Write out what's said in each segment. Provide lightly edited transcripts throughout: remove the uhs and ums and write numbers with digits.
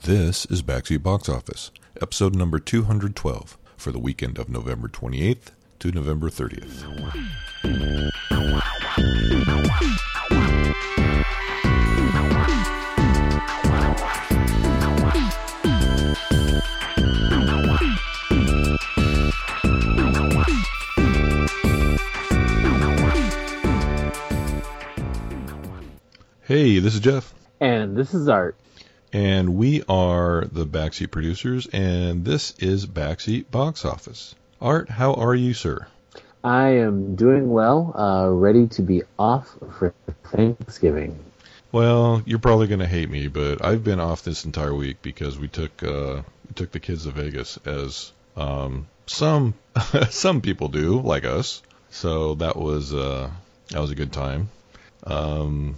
This is Backseat Box Office, episode number 212, for the weekend of November 28th to November 30th. Hey, this is Jeff. And this is Art. And we are the Backseat producers, and this is Backseat Box Office. Art, how are you, sir? I am doing well, ready to be off for Thanksgiving. Well, you're probably going to hate me, but I've been off this entire week because we took the kids to Vegas, as some people do, like us. So that was a good time. And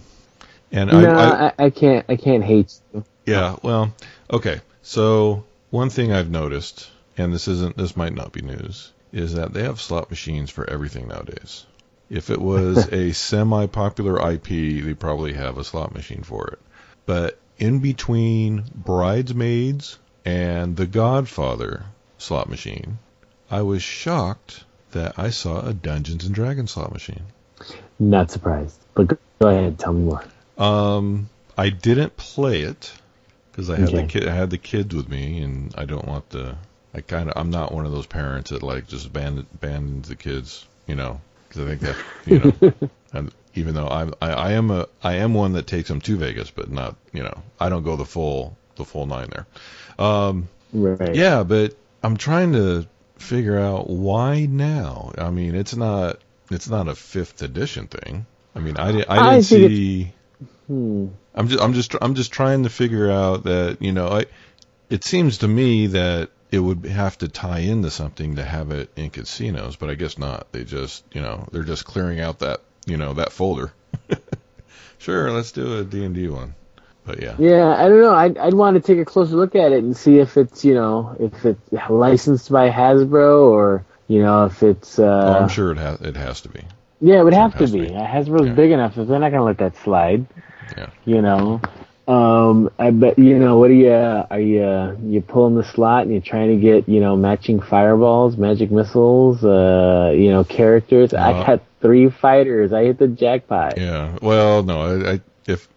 I can't hate you. Yeah, well, okay. So one thing I've noticed, and this might not be news, is that they have slot machines for everything nowadays. If it was a semi-popular IP, they probably have a slot machine for it. But in between Bridesmaids and The Godfather slot machine, I was shocked that I saw a Dungeons and Dragons slot machine. Not surprised, but go ahead, tell me more. I didn't play it because I had the kids with me, and I don't want I'm not one of those parents that like just abandons the kids, because I think that, and even though I am one that takes them to Vegas, but not, I don't go the full 9 there. Right. Yeah, but I'm trying to figure out why now. I mean, it's not a 5th edition thing. I mean, I didn't see. I'm just trying to figure out that, it seems to me that it would have to tie into something to have it in casinos, but I guess not. They just, they're just clearing out that, that folder. Sure, let's do a D&D one. But yeah. Yeah, I don't know. I'd want to take a closer look at it and see if it's, if it's licensed by Hasbro or, if it's... I'm sure it has to be. Yeah, it would have to be. Hasbro's big enough, so they're not going to let that slide. Yeah. I bet, what are you pulling the slot and you're trying to get, matching fireballs, magic missiles, characters. I got 3 fighters. I hit the jackpot. Yeah. Well, no, if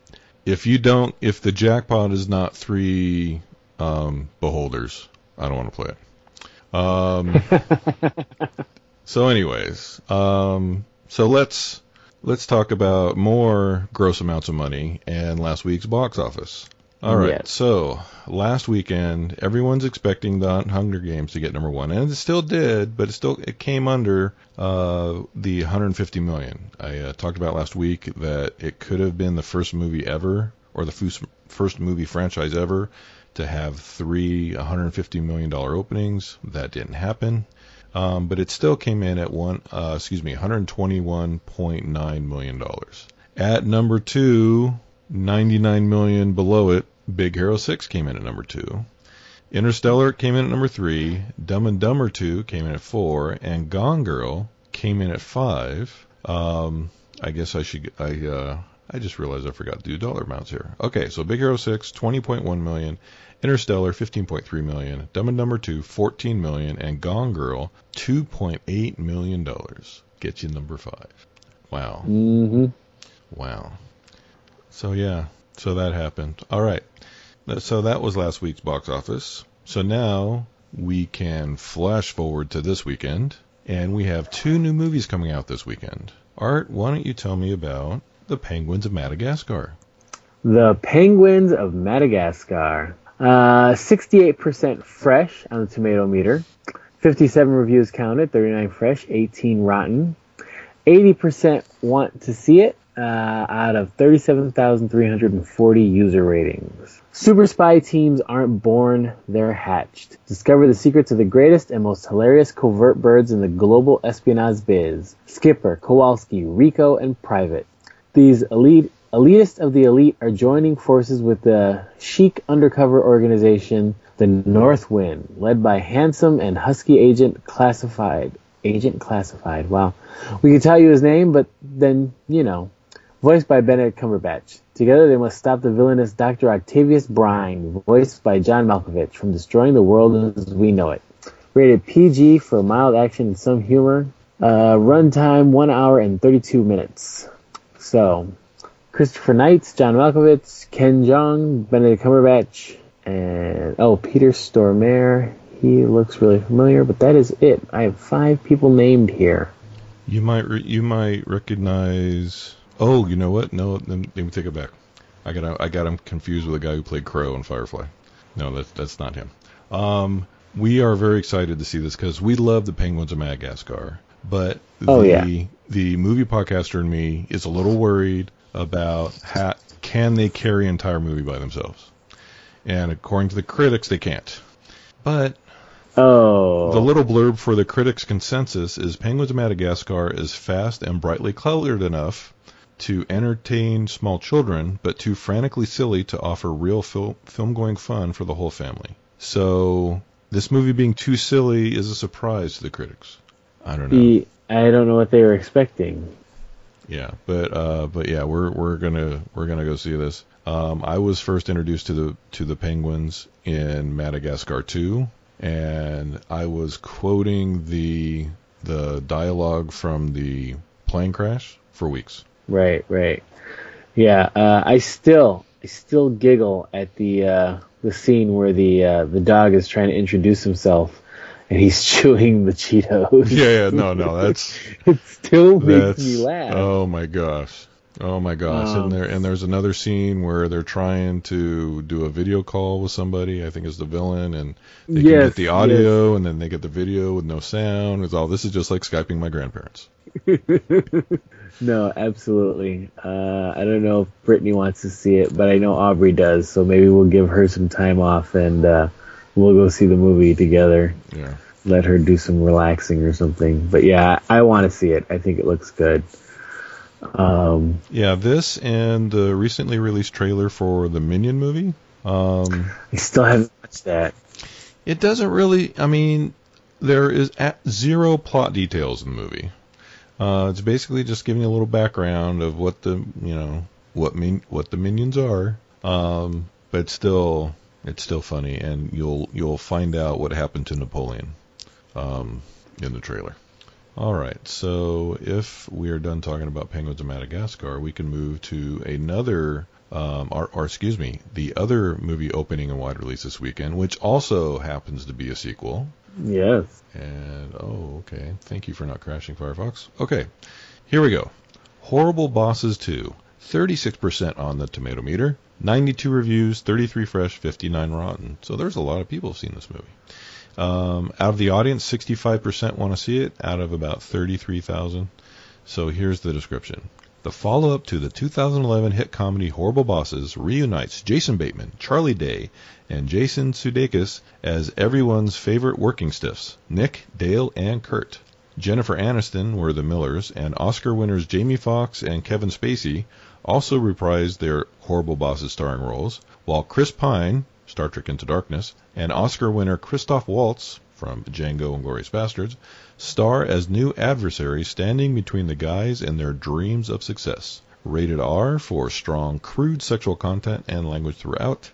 the jackpot is not 3 beholders, I don't want to play it. So anyways, so let's talk about more gross amounts of money and last week's box office. All right, yes. So last weekend, everyone's expecting the Hunger Games to get number 1, and it still did, but it came under the 150 million. I talked about last week that it could have been the first movie ever, or the first movie franchise ever, to have 3 $150 million openings. That didn't happen. But it still came in at $121.9 million. At number 2, 99 million below it, Big Hero 6 came in at number 2. Interstellar came in at number 3. Dumb and Dumber 2 came in at 4, and Gone Girl came in at 5. I guess I just realized I forgot to do dollar amounts here. Okay, so Big Hero 6, 20.1 million. Interstellar, 15.3 million. Dumb and Dumber 2, 14 million. And Gone Girl, $2.8 million. Get you number 5. Wow. Mm-hmm. Wow. So, yeah. So that happened. All right. So that was last week's box office. So now we can flash forward to this weekend. And we have 2 new movies coming out this weekend. Art, why don't you tell me about The Penguins of Madagascar? The Penguins of Madagascar. 68% fresh on the tomato meter. 57 reviews counted, 39 fresh, 18 rotten. 80% want to see it out of 37,340 user ratings. Super spy teams aren't born, they're hatched. Discover the secrets of the greatest and most hilarious covert birds in the global espionage biz. Skipper, Kowalski, Rico, and Private. These elitist of the elite are joining forces with the chic undercover organization, the Northwind, led by handsome and husky Agent Classified. Wow. We can tell you his name, but then, voiced by Benedict Cumberbatch. Together they must stop the villainous Dr. Octavius Brine, voiced by John Malkovich, from destroying the world as we know it. Rated PG for mild action and some humor. Runtime 1 hour and 32 minutes. So, Christopher Knight, John Malkovich, Ken Jeong, Benedict Cumberbatch, and Peter Stormare. He looks really familiar, but that is it. I have 5 people named here. You might recognize. Oh, you know what? No, let me take it back. I got him confused with the guy who played Crow in Firefly. No, that's not him. We are very excited to see this because we love the Penguins of Madagascar. But the movie podcaster in me is a little worried about can they carry an entire movie by themselves. And according to the critics, they can't. But the little blurb for the critics' consensus is Penguins of Madagascar is fast and brightly colored enough to entertain small children, but too frantically silly to offer real film-going fun for the whole family. So this movie being too silly is a surprise to the critics. I don't know. I don't know what they were expecting. Yeah, but yeah, we're gonna go see this. I was first introduced to the penguins in Madagascar 2, and I was quoting the dialogue from the plane crash for weeks. Right. Yeah, I still giggle at the scene where the dog is trying to introduce himself, and he's chewing the Cheetos. Yeah, no, that's it still makes me laugh. Oh my gosh. And there's another scene where they're trying to do a video call with somebody, I think is the villain, and they can get the audio, and then they get the video with no sound. This is just like Skyping my grandparents. No, absolutely. I don't know if Brittany wants to see it, but I know Aubrey does, so maybe we'll give her some time off and we'll go see the movie together. Yeah. Let her do some relaxing or something. But yeah, I want to see it. I think it looks good. Yeah, this and the recently released trailer for the Minion movie. I still haven't watched that. It doesn't really. I mean, there is zero plot details in the movie. It's basically just giving you a little background of what the Minions are. But it's still funny, and you'll find out what happened to Napoleon in the trailer. All right, so if we are done talking about Penguins of Madagascar, we can move to another, the other movie opening and wide release this weekend, which also happens to be a sequel. Yes. And, okay. Thank you for not crashing Firefox. Okay, here we go. Horrible Bosses 2, 36% on the tomato meter, 92 reviews, 33 fresh, 59 rotten. So there's a lot of people who've seen this movie. Out of the audience, 65% want to see it, out of about 33,000. So here's the description. The follow-up to the 2011 hit comedy Horrible Bosses reunites Jason Bateman, Charlie Day, and Jason Sudeikis as everyone's favorite working stiffs, Nick, Dale, and Kurt. Jennifer Aniston were the Millers, and Oscar winners Jamie Foxx and Kevin Spacey also reprised their Horrible Bosses starring roles, while Chris Pine, Star Trek Into Darkness, and Oscar winner Christoph Waltz from Django and Glorious Bastards star as new adversaries standing between the guys and their dreams of success. Rated R for strong, crude sexual content and language throughout.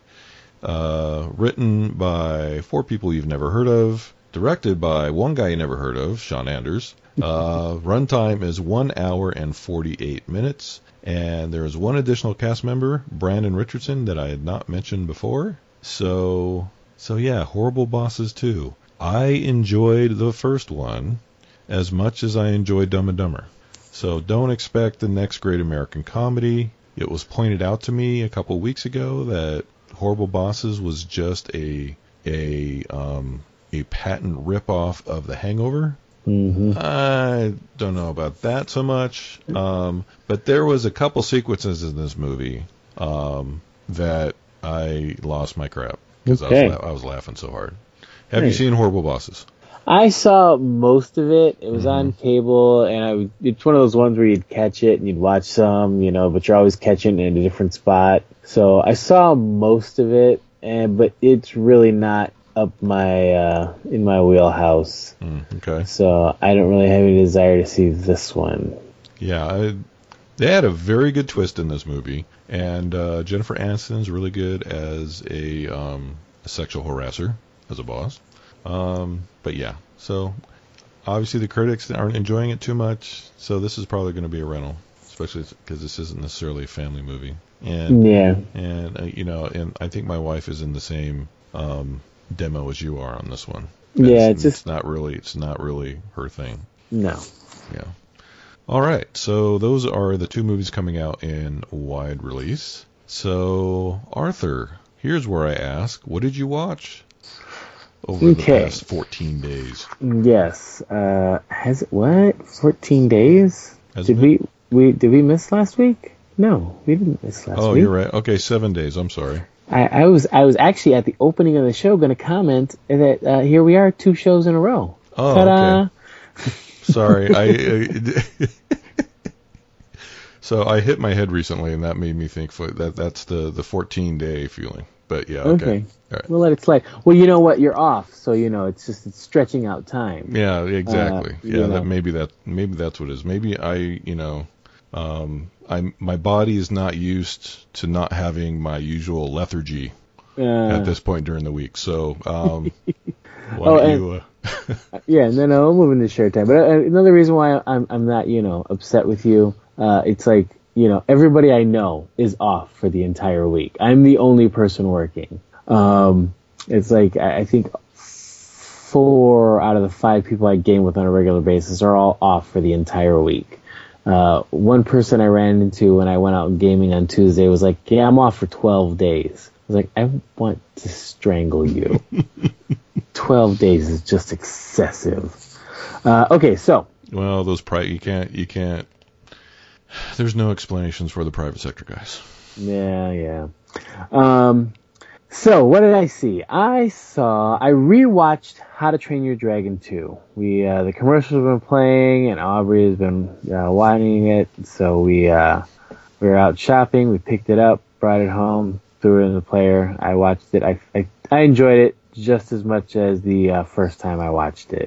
Written by 4 people you've never heard of. Directed by one guy you never heard of, Sean Anders. Runtime is 1 hour and 48 minutes. And there is one additional cast member, Brandon Richardson, that I had not mentioned before. So yeah, Horrible Bosses 2. I enjoyed the first one as much as I enjoyed Dumb and Dumber. So don't expect the next great American comedy. It was pointed out to me a couple weeks ago that Horrible Bosses was just a patent ripoff of The Hangover. Mm-hmm. I don't know about that so much, but there was a couple sequences in this movie that I lost my crap because I was laughing so hard. Have you seen Horrible Bosses? I saw most of it. It was on cable, and it's one of those ones where you'd catch it and you'd watch some, but you're always catching it in a different spot. So I saw most of it, but it's really not up in my wheelhouse. Okay. So I don't really have any desire to see this one. Yeah, They had a very good twist in this movie, and Jennifer Aniston's really good as a sexual harasser, as a boss. But yeah, so obviously the critics aren't enjoying it too much, so this is probably going to be a rental, especially because this isn't necessarily a family movie. And Yeah. and and I think my wife is in the same demo as you are on this one. Yeah, it's not really her thing. No. Yeah. All right, so those are the two movies coming out in wide release. So, Arthur, here's where I ask, what did you watch over the past 14 days? Yes. Has it, what? 14 days? Did we miss last week? No, we didn't miss last week. Oh, you're right. Okay, 7 days. I'm sorry. I was actually at the opening of the show going to comment that here we are, 2 shows in a row. Oh, Ta-da! Okay. Sorry, so I hit my head recently, and that made me think that's the 14-day feeling. But yeah, okay. All right. We'll let it slide. Well, you know what? You're off, so it's stretching out time. Yeah, exactly. Maybe that's what it is. Maybe my body is not used to not having my usual lethargy at this point during the week. So yeah, no, I'm moving to share time. But another reason why I'm not, upset with you, it's like, everybody I know is off for the entire week. I'm the only person working. It's like, I think 4 out of the 5 people I game with on a regular basis are all off for the entire week. One person I ran into when I went out gaming on Tuesday was like, yeah, I'm off for 12 days. I was like, I want to strangle you. 12 days is just excessive. Okay, so. Well, you can't. There's no explanations for the private sector guys. Yeah. So, what did I see? I rewatched How to Train Your Dragon 2. The commercials have been playing, and Aubrey has been watching it. So we were out shopping. We picked it up, brought it home, threw it in the player. I watched it. I enjoyed it just as much as the first time I watched it.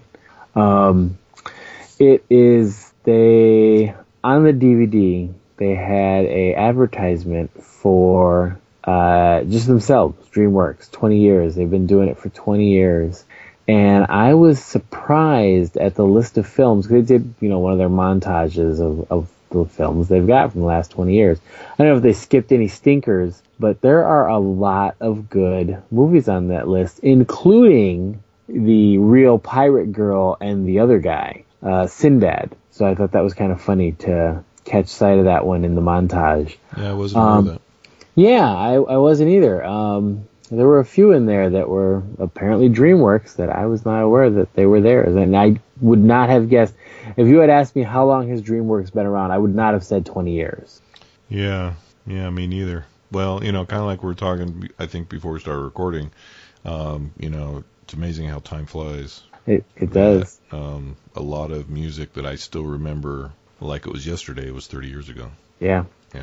On the DVD, they had a advertisement for just themselves, DreamWorks, 20 years. They've been doing it for 20 years. And I was surprised at the list of films, because they did, one of their montages of the films they've got from the last 20 years. I don't know if they skipped any stinkers, but there are a lot of good movies on that list, including the real pirate girl and the other guy, Sinbad. So I thought that was kind of funny to catch sight of that one in the montage. Yeah, I wasn't aware of that. Yeah, I wasn't either. There were a few in there that were apparently DreamWorks that I was not aware that they were there. And I would not have guessed. If you had asked me how long has DreamWorks been around, I would not have said 20 years. Yeah, me neither. Well, kind of like we were talking, I think, before we started recording, it's amazing how time flies. It does. A lot of music that I still remember like it was yesterday was 30 years ago. Yeah.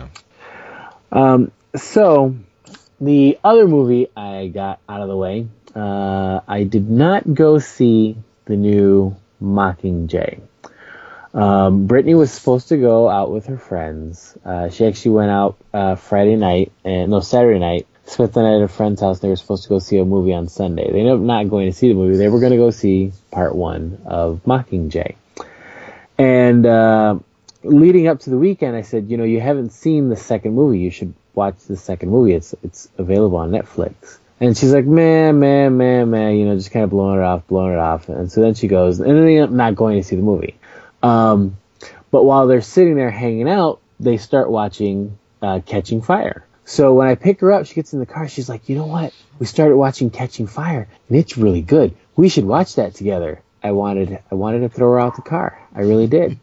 Yeah. So, the other movie I got out of the way, I did not go see the new Mockingjay. Brittany was supposed to go out with her friends. She actually went out Saturday night, spent the night at a friend's house. They were supposed to go see a movie on Sunday. They ended up not going to see the movie. They were going to go see part 1 of Mockingjay. And leading up to the weekend, I said, you haven't seen the second movie. You should watch the second movie. It's available on Netflix. And she's like, meh, just kind of blowing it off. And so then she goes, and then they end up not going to see the movie. But while they're sitting there hanging out, they start watching Catching Fire. So when I pick her up, she gets in the car. She's like, you know what? We started watching Catching Fire, and it's really good. We should watch that together. I wanted to throw her out the car. I really did.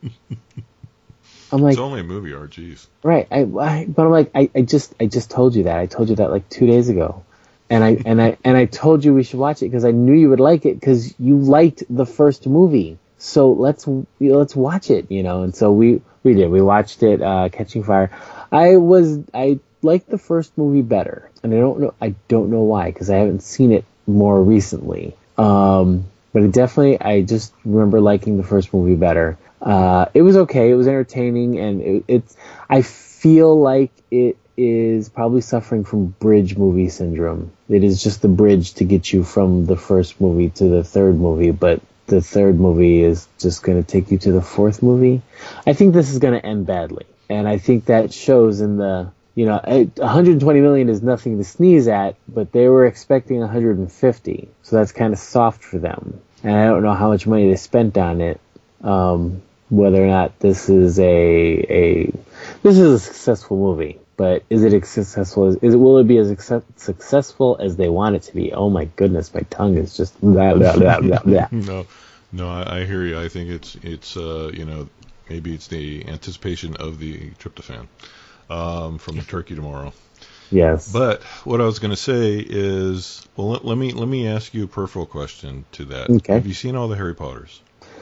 I'm like, it's only a movie, geez. Right. But I'm like, I just told you that. I told you that like 2 days ago, and I told you we should watch it because I knew you would like it because you liked the first movie. So let's watch it, And so we did. We watched it, Catching Fire. I liked the first movie better, and I don't know why because I haven't seen it more recently. But but I just remember liking the first movie better. It was okay. It was entertaining, and I feel like it is probably suffering from bridge movie syndrome. It is just the bridge to get you from the first movie to the third movie, but the third movie is just going to take you to the fourth movie. I think this is going to end badly, and I think that shows in the, 120 million is nothing to sneeze at, but they were expecting 150, so that's kind of soft for them. And I don't know how much money they spent on it, whether or not this is a successful movie. But is it as successful? Will it be as successful as they want it to be? Oh my goodness, my tongue is just blah, blah, blah, blah, blah. No, I hear you. I think it's maybe it's the anticipation of the tryptophan from the turkey tomorrow. Yes. But what I was going to say is, well, let me ask you a peripheral question to that. Okay. Have you seen all the Harry Potters?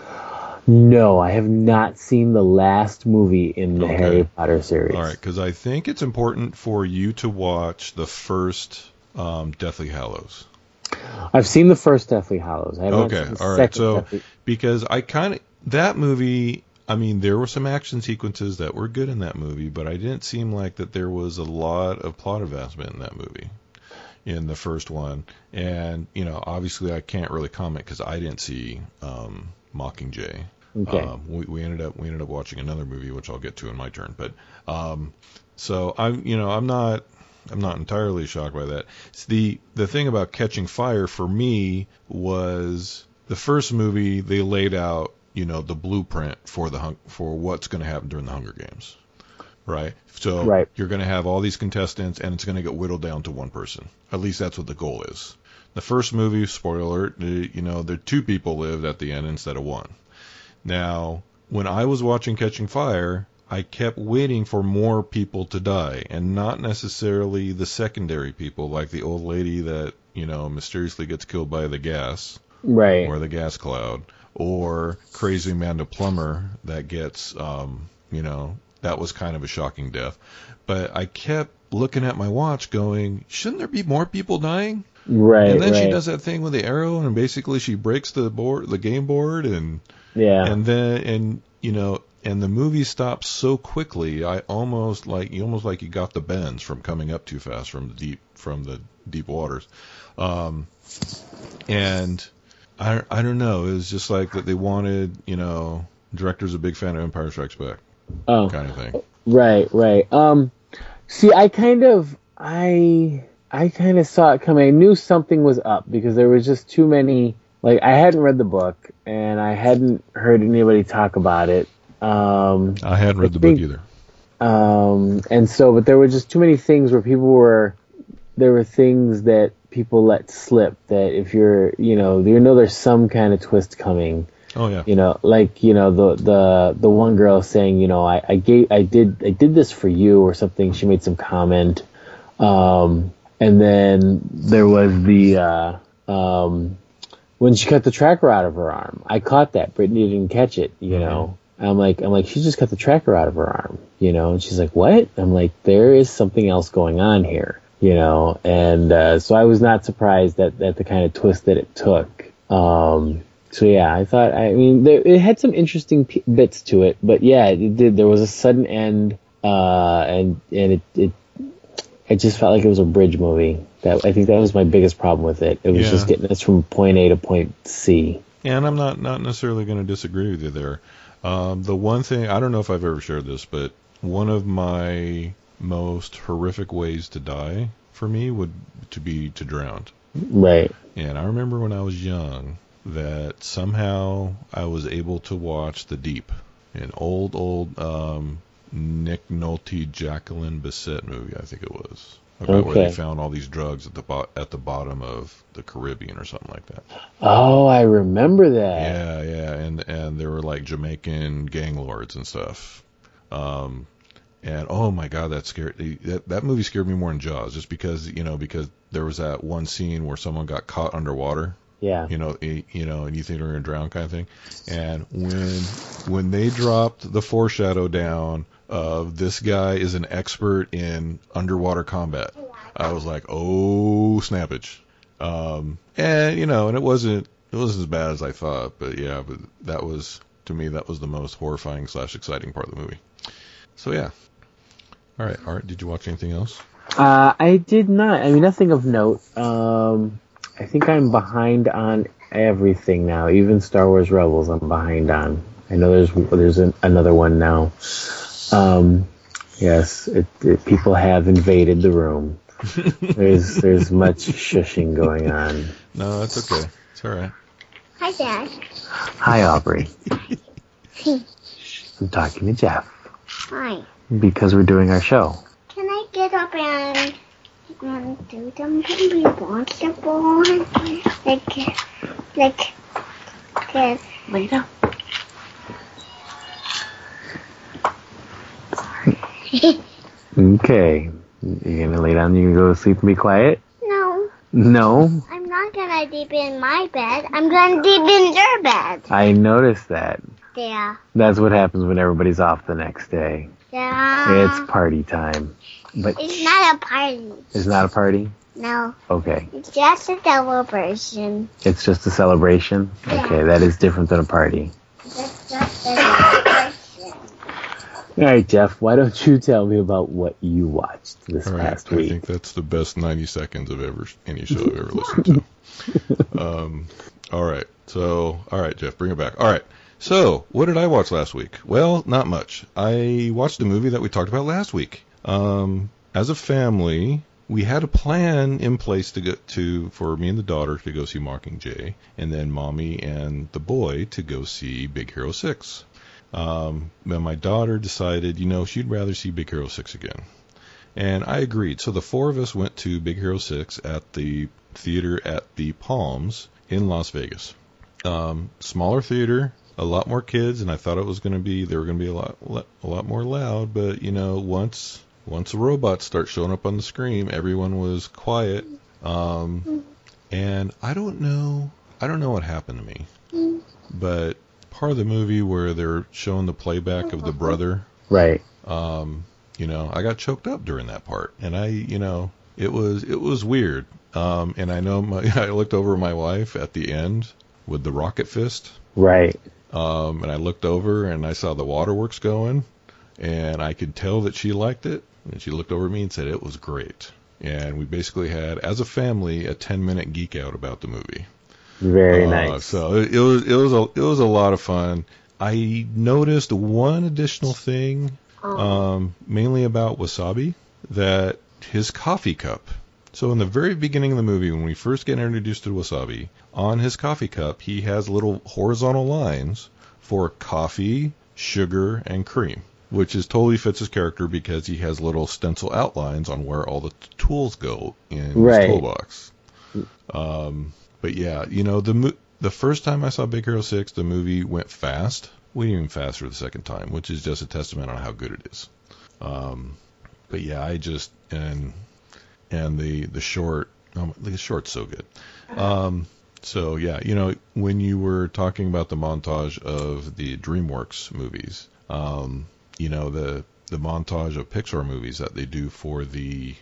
No, I have not seen the last movie in the Harry Potter series. All right, because I think it's important for you to watch the first Deathly Hallows. I've seen the first Deathly Hallows. I haven't seen the all right. second So, Deathly... because that movie, I mean, there were some action sequences that were good in that movie, but I didn't seem like that there was a lot of plot advancement in that movie, in the first one. And, obviously I can't really comment because I didn't see Mockingjay. Okay. We ended up watching another movie, which I'll get to in my turn. But so I'm not entirely shocked by that. The thing about Catching Fire for me was the first movie they laid out the blueprint for what's going to happen during the Hunger Games, right? So You're going to have all these contestants, and it's going to get whittled down to one person. At least that's what the goal is. The first movie, spoiler alert, there 2 people lived at the end instead of 1. Now, when I was watching Catching Fire, I kept waiting for more people to die, and not necessarily the secondary people, like the old lady that, mysteriously gets killed by the gas, right, or the gas cloud, or Crazy Amanda Plummer that gets, that was kind of a shocking death. But I kept looking at my watch going, shouldn't there be more people dying? Right. And then she does that thing with the arrow, and basically she breaks the game board, and then and the movie stops so quickly. You almost like you got the bends from coming up too fast from the deep waters, and I don't know. It was just like that they wanted, director's a big fan of Empire Strikes Back, kind of thing. Right. See, I kind of saw it coming. I knew something was up because there was just too many. Like, I hadn't read the book, and I hadn't heard anybody talk about it. I hadn't read the book either. And so, but there were just too many things where there were things that people let slip, that if you're, there's some kind of twist coming. Oh yeah. The one girl saying, I did this for you or something. She made some comment. And then there was the, when she cut the tracker out of her arm. I caught that. Brittany didn't catch it, I'm like, she just cut the tracker out of her arm, and she's like, what? I'm like, there is something else going on here, and so I was not surprised that the kind of twist that it took. So yeah, I thought, it had some interesting bits to it, but yeah, it did. There was a sudden end, and it just felt like it was a bridge movie. I think that was my biggest problem with it. It was just getting us from point A to point C. Yeah, and I'm not necessarily going to disagree with you there. The one thing, I don't know if I've ever shared this, but one of my most horrific ways to die for me would be to drown. Right. And I remember when I was young that somehow I was able to watch The Deep, an old Nick Nolte, Jacqueline Bisset movie, I think it was, about where they found all these drugs at the bottom of the Caribbean or something like that. Oh, I remember that. Yeah, and there were like Jamaican gang lords and stuff. And oh my God, that movie scared me more than Jaws, just because there was that one scene where someone got caught underwater. Yeah. And you think they're going to drown kind of thing. And when they dropped the foreshadow down of this guy is an expert in underwater combat, I was like, oh, snappage. And it wasn't as bad as I thought, but yeah, but that was, to me, that was the most horrifying / exciting part of the movie. So yeah. All right, Art, did you watch anything else? I did not. I mean, nothing of note. I think I'm behind on everything now. Even Star Wars Rebels, I'm behind on. I know there's another one now. Yes, people have invaded the room. There's much shushing going on. No, that's okay. It's all right. Hi, Dad. Hi, Aubrey. I'm talking to Jeff Hi. because we're doing our show. Can I get up and do something responsible? Like, Lay down. Okay. You're gonna lay down and you go to sleep and be quiet? no, No. I'm not gonna deep in my bed. I'm gonna deep in your bed. I noticed that. There. That's what happens when everybody's off the next day. Yeah. It's party time. But It's not a party. it's not a party? No, Okay. it's just a celebration. It's just a celebration? Okay, that is different than a party. It's just a celebration. All right, Jeff, why don't you tell me about what you watched this All right, past I week? think that's the best 90 seconds of any show I've ever listened to. All right, Jeff, bring it back. All right. So, what did I watch last week? Well, not much. I watched a movie that we talked about last week. As a family, we had a plan in place for me and the daughter to go see Mockingjay, and then mommy and the boy to go see Big Hero 6. Then my daughter decided, she'd rather see Big Hero 6 again. And I agreed. So the four of us went to Big Hero 6 at the theater at the Palms in Las Vegas. Smaller theater, a lot more kids, and I thought they were going to be a lot more loud, but once the robots start showing up on the screen, everyone was quiet. And I don't know what happened to me. But part of the movie where they're showing the playback of the brother, Right. I got choked up during that part, and it was weird. And I know I looked over at my wife at the end with the rocket fist. Right. And I looked over and I saw the waterworks going, and I could tell that she liked it. And she looked over at me and said it was great. And we basically had, as a family, a 10-minute geek out about the movie. Very nice. So it was a lot of fun. I noticed one additional thing, mainly about Wasabi, that his coffee cup. So in the very beginning of the movie, when we first get introduced to Wasabi, on his coffee cup he has little horizontal lines for coffee, sugar, and cream, which totally fits his character because he has little stencil outlines on where all the tools go in his toolbox. But yeah, the first time I saw Big Hero 6, the movie went fast. Went even faster the second time, which is just a testament on how good it is. But yeah, and the short, the short's so good. So yeah, when you were talking about the montage of the DreamWorks movies, the montage of Pixar movies that they do for the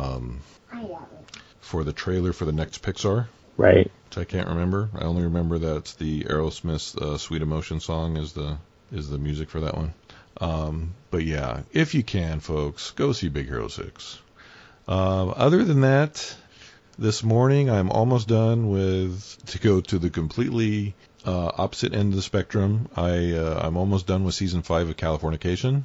trailer for the next Pixar. Right. Which I can't remember. I only remember that it's the Aerosmith Sweet Emotion song is the music for that one. But yeah, if you can, folks, go see Big Hero 6. Other than that, this morning I'm almost done to go to the completely opposite end of the spectrum. I'm almost done with season 5 of Californication.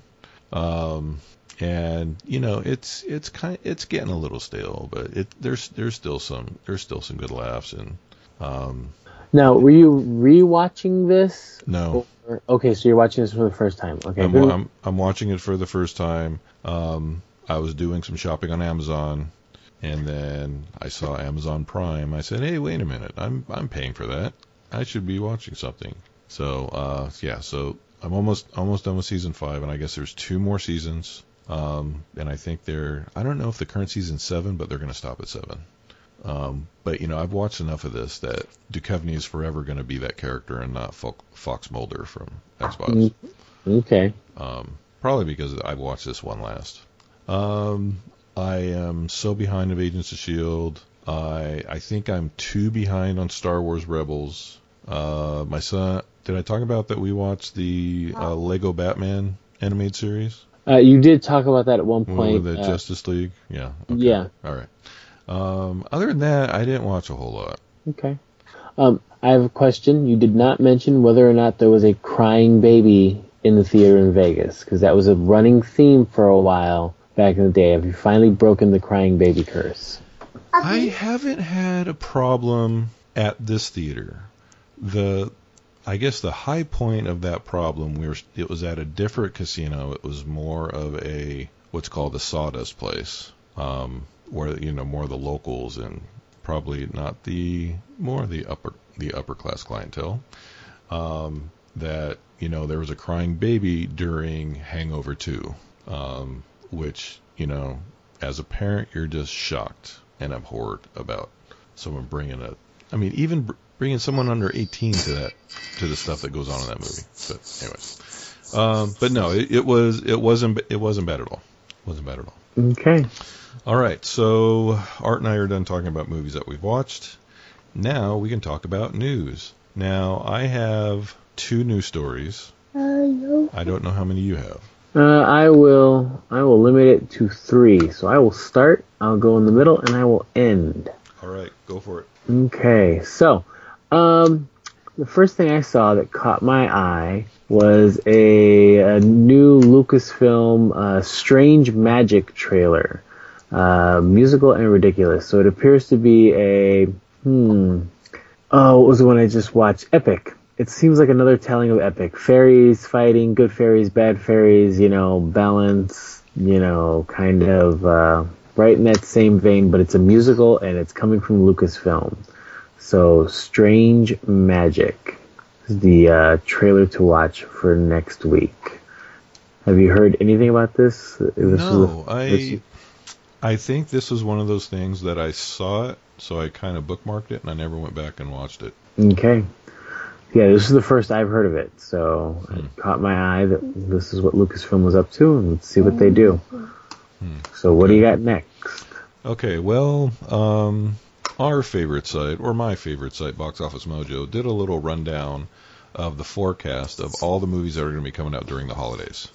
And it's getting a little stale, but there's still some good laughs. And now, were you rewatching this? No. Okay, so you're watching this for the first time. Okay. I'm watching it for the first time. I was doing some shopping on Amazon, and then I saw Amazon Prime. I said, "Hey, wait a minute! I'm paying for that. I should be watching something." So so I'm almost done with season 5, and I guess there's 2 more seasons. And I think I don't know if the current season's 7, but they're going to stop at 7. But I've watched enough of this that Duchovny is forever going to be that character and not Fox Mulder from X-Files. Okay. Probably because I've watched this one last. I am so behind of Agents of S.H.I.E.L.D. I think I'm 2 behind on Star Wars Rebels. My son, did I talk about that we watched the Lego Batman animated series? You did talk about that at one point. With the Justice League? Yeah. Okay. Yeah. All right. Other than that, I didn't watch a whole lot. Okay. I have a question. You did not mention whether or not there was a crying baby in the theater in Vegas, because that was a running theme for a while back in the day. Have you finally broken the crying baby curse? I haven't had a problem at this theater. I guess the high point of that problem, it was at a different casino. It was more of what's called a sawdust place, where more of the locals and probably not more of the upper class clientele. That there was a crying baby during Hangover 2, which as a parent you're just shocked and abhorred about someone even bringing someone under 18 to the stuff that goes on in that movie. But anyways, but no, it wasn't bad at all. Wasn't bad at all. Okay. All right, so Art and I are done talking about movies that we've watched. Now we can talk about news. Now I have 2 news stories. I don't know how many you have. I will limit it to 3. So I will start, I'll go in the middle, and I will end. All right, go for it. Okay, so the first thing I saw that caught my eye was a new Lucasfilm Strange Magic trailer, musical and ridiculous. So it appears to be what was the one I just watched? Epic. It seems like another telling of Epic. Fairies fighting, good fairies, bad fairies, balance, kind of right in that same vein, but it's a musical and it's coming from Lucasfilm. So, Strange Magic is the trailer to watch for next week. Have you heard anything about this? No, I think this was one of those things that I saw it, so I kind of bookmarked it, and I never went back and watched it. Okay. Yeah, this is the first I've heard of it, so it caught my eye that this is what Lucasfilm was up to, and let's see what they do. So what do you got next? Okay, well, our favorite site, or my favorite site, Box Office Mojo, did a little rundown of the forecast of all the movies that are going to be coming out during the holidays.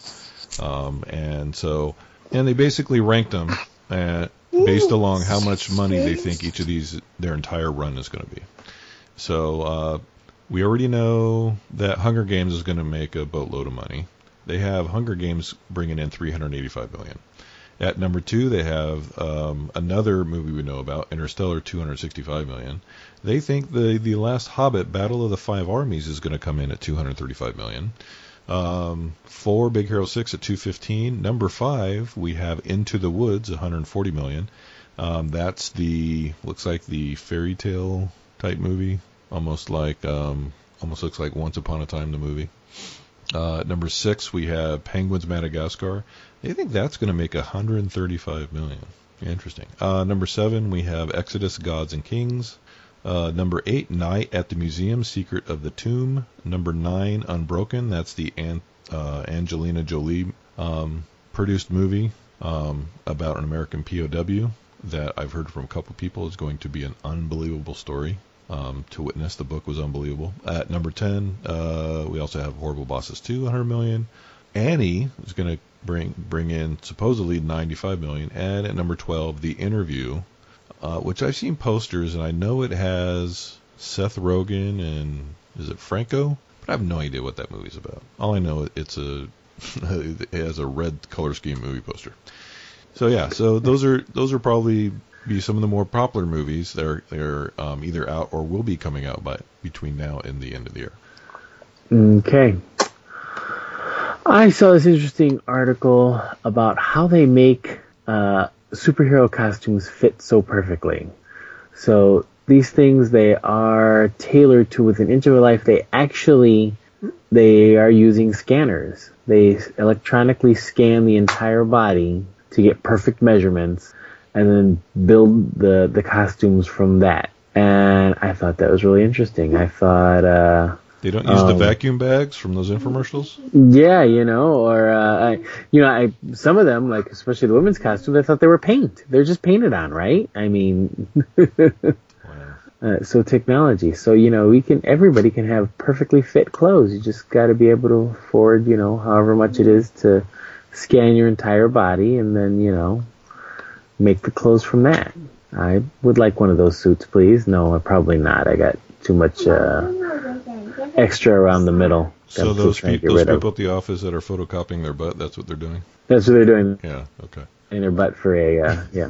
And they basically ranked them based along how much money they think each of their entire run is going to be. So we already know that Hunger Games is going to make a boatload of money. They have Hunger Games bringing in $385 million. At number 2, they have another movie we know about, Interstellar, $265 million. They think the Last Hobbit, Battle of the Five Armies, is going to come in at $235 million. 4, Big Hero 6 at $215. Number 5, we have Into the Woods, $140 million. That's looks like the fairy tale type movie, almost looks like Once Upon a Time the movie. Number 6, we have Penguins Madagascar. They think that's going to make $135 million. Interesting. Number 7, we have Exodus, Gods and Kings. Number 8, Night at the Museum, Secret of the Tomb. Number 9, Unbroken. That's the Angelina Jolie produced movie about an American POW that I've heard from a couple people is going to be an unbelievable story. To witness. The book was unbelievable. At number 10, we also have Horrible Bosses 2, $100 million. Annie is going to bring in supposedly $95 million. And at number 12, The Interview, which I've seen posters, and I know it has Seth Rogen and is it Franco? But I have no idea what that movie's about. All I know it has a red color scheme movie poster. So yeah, so those are probably be some of the more popular movies that are either out or will be coming out between now and the end of the year. Okay. I saw this interesting article about how they make superhero costumes fit so perfectly. So these things, they are tailored to within an inch of a life. They are using scanners. They electronically scan the entire body to get perfect measurements and then build the costumes from that. And I thought that was really interesting. I thought They don't use the vacuum bags from those infomercials? Yeah, some of them, like especially the women's costumes, I thought they were paint. They're just painted on, right? I mean, so technology. So, everybody can have perfectly fit clothes. You just got to be able to afford, however much it is to scan your entire body and then, make the clothes from that. I would like one of those suits, please. No, probably not. I got too much extra around the middle. So those people at the office that are photocopying their butt, that's what they're doing? That's what they're doing. Yeah, okay. In their butt for a, yeah.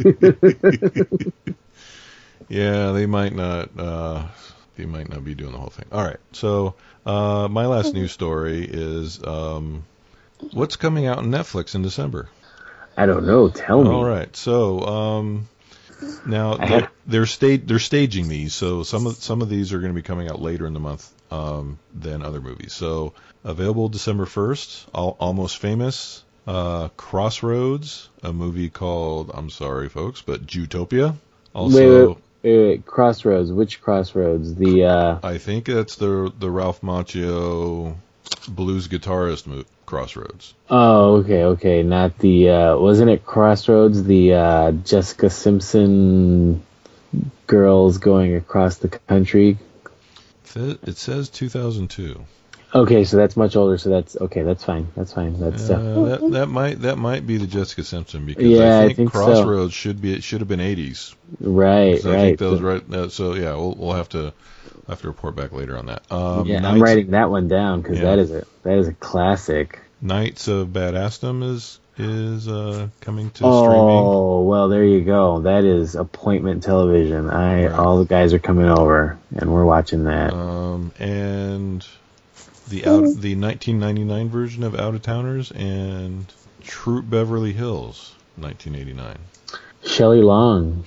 Yeah, they might not be doing the whole thing. All right, so my last news story is what's coming out on Netflix in December? I don't know. Tell me. All right, so now they're staging these, so some of these are going to be coming out later in the month than other movies. So available December 1st, Almost Famous, Crossroads, a movie called, I'm sorry folks, but Zootopia. Also, wait, Crossroads. Which Crossroads? I think that's the Ralph Macchio blues guitarist Crossroads. Oh, okay. Not the wasn't it Crossroads? The Jessica Simpson girls going across the country. It says 2002. Okay, so that's much older. So that's okay. That's fine. That's that might be the Jessica Simpson because I think Crossroads should have been 80s. Right. I think those so yeah, we'll have to report back later on that. I'm writing that one down because that is a classic. Knights of Badassdom is coming to streaming. Oh well, there you go. That is appointment television. All the guys are coming over and we're watching that. And the 1999 version of Out of Towners and Troop Beverly Hills 1989. Shelley Long.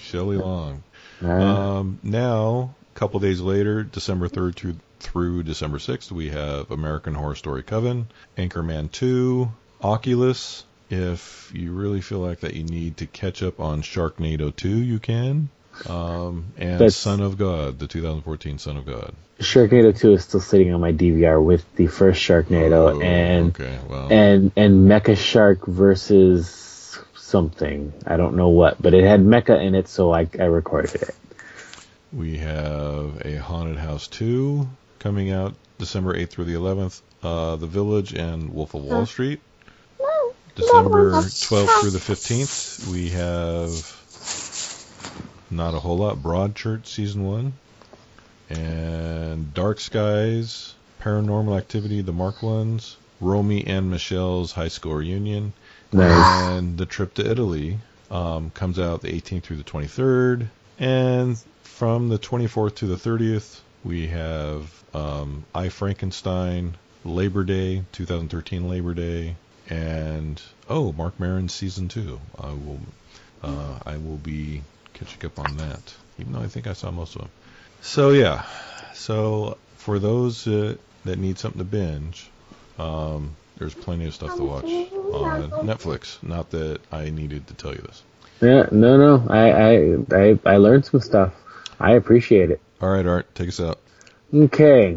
Now, a couple days later, December 3rd through December 6th, we have American Horror Story Coven, Anchorman 2, Oculus. If you really feel like that you need to catch up on Sharknado 2, you can. And Son of God, the 2014 Son of God. Sharknado 2 is still sitting on my DVR with the first Sharknado and Mecha Shark versus something. I don't know what, but it had Mecha in it, so I recorded it. We have a Haunted House 2 coming out December 8th through the 11th. The Village and Wolf of Wall Street. December 12th through the 15th, we have not a whole lot. Broadchurch Season 1. And Dark Skies, Paranormal Activity, The Marked Ones, Romy and Michelle's High School Reunion. Nice. And The Trip to Italy comes out the 18th through the 23rd. And from the 24th to the 30th, we have I, Frankenstein, Labor Day, 2013 Labor Day, and Mark Maron's Season 2. I will be catching up on that, even though I think I saw most of them. So yeah, for those that need something to binge, there's plenty of stuff to watch on Netflix. Not that I needed to tell you this. Yeah, no, I learned some stuff. I appreciate it. All right, Art, take us out. Okay,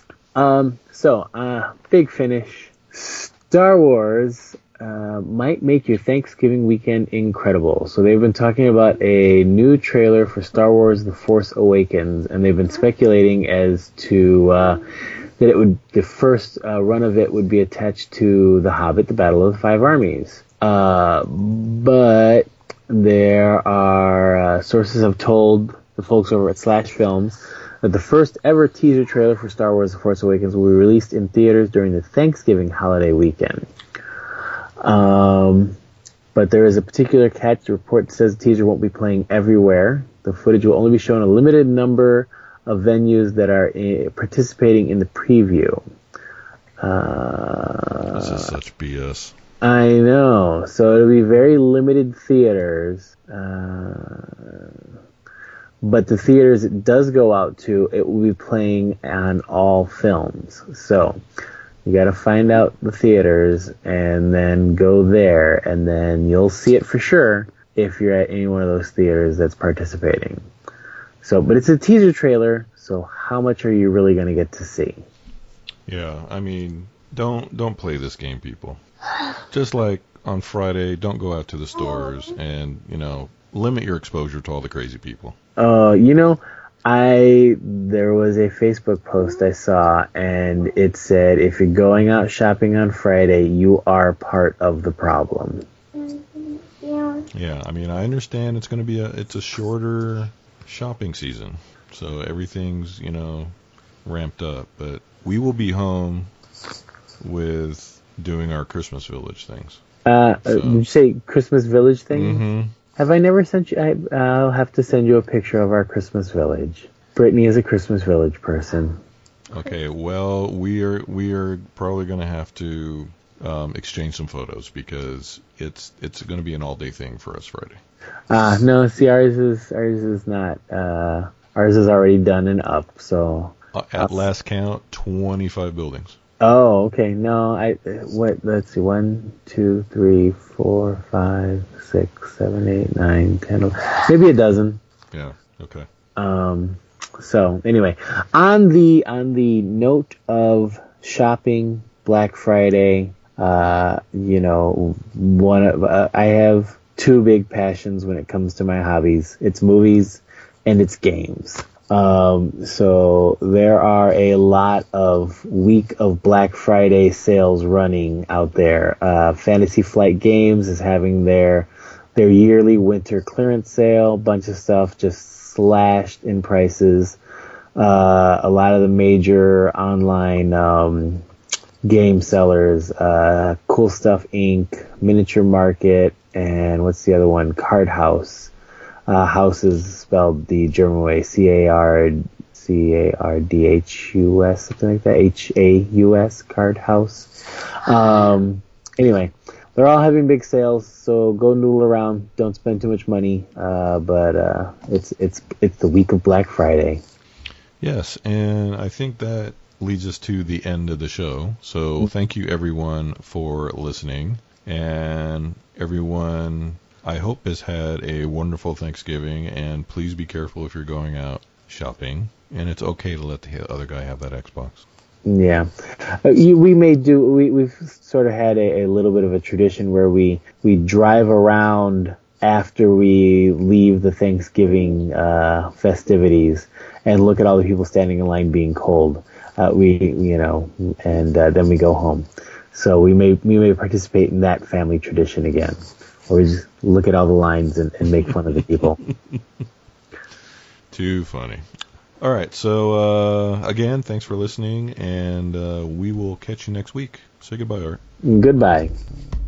so big finish. Star Wars might make your Thanksgiving weekend incredible. So they've been talking about a new trailer for Star Wars The Force Awakens, and they've been speculating as to that the first run of it would be attached to The Hobbit, The Battle of the Five Armies. But there are sources have told the folks over at Slash Films that the first ever teaser trailer for Star Wars The Force Awakens will be released in theaters during the Thanksgiving holiday weekend. But there is a particular catch. The report says the teaser won't be playing everywhere. The footage will only be shown in a limited number of venues that are participating in the preview. This is such BS. I know. So it'll be very limited theaters. But the theaters it does go out to, it will be playing on all films. So you got to find out the theaters and then go there, and then you'll see it for sure if you're at any one of those theaters that's participating. So, but it's a teaser trailer, so how much are you really going to get to see? Yeah, I mean, don't play this game, people. Just like on Friday, don't go out to the stores and, limit your exposure to all the crazy people. You know, there was a Facebook post I saw, and it said, if you're going out shopping on Friday, you are part of the problem. Yeah. Yeah, I mean, I understand it's going to be it's a shorter shopping season, so everything's, ramped up, but we will be home with doing our Christmas Village things. Did you say Christmas Village thing? Mm-hmm. Have I never sent you? I'll have to send you a picture of our Christmas Village. Brittany is a Christmas Village person. Okay, well, we are probably going to have to exchange some photos because it's going to be an all-day thing for us Friday. No, see, ours is not. Ours is already done and up. So at last count, 25 buildings. Oh, okay. No, let's see. 1, 2, 3, 4, 5, 6, 7, 8, 9, 10, 11, maybe a dozen. Yeah. Okay. So anyway, on the note of shopping, Black Friday, I have two big passions when it comes to my hobbies. It's movies and it's games. So there are a lot of week of Black Friday sales running out there. Fantasy Flight Games is having their yearly winter clearance sale. Bunch of stuff just slashed in prices. A lot of the major online game sellers, Cool Stuff Inc., Miniature Market, and what's the other one? Card House. House is spelled the German way, Cardhus, something like that, Haus, Card House. Anyway, they're all having big sales, so go noodle around. Don't spend too much money, but it's the week of Black Friday. Yes, and I think that leads us to the end of the show. So thank you everyone for listening, and everyone, I hope, has had a wonderful Thanksgiving, and please be careful if you're going out shopping, and it's okay to let the other guy have that Xbox. Yeah, we've sort of had a little bit of a tradition where we drive around after we leave the Thanksgiving festivities and look at all the people standing in line being cold. And then we go home. So we may participate in that family tradition again. Or we just look at all the lines and make fun of the people. Too funny. All right, so again, thanks for listening, and we will catch you next week. Say goodbye, Art. Goodbye.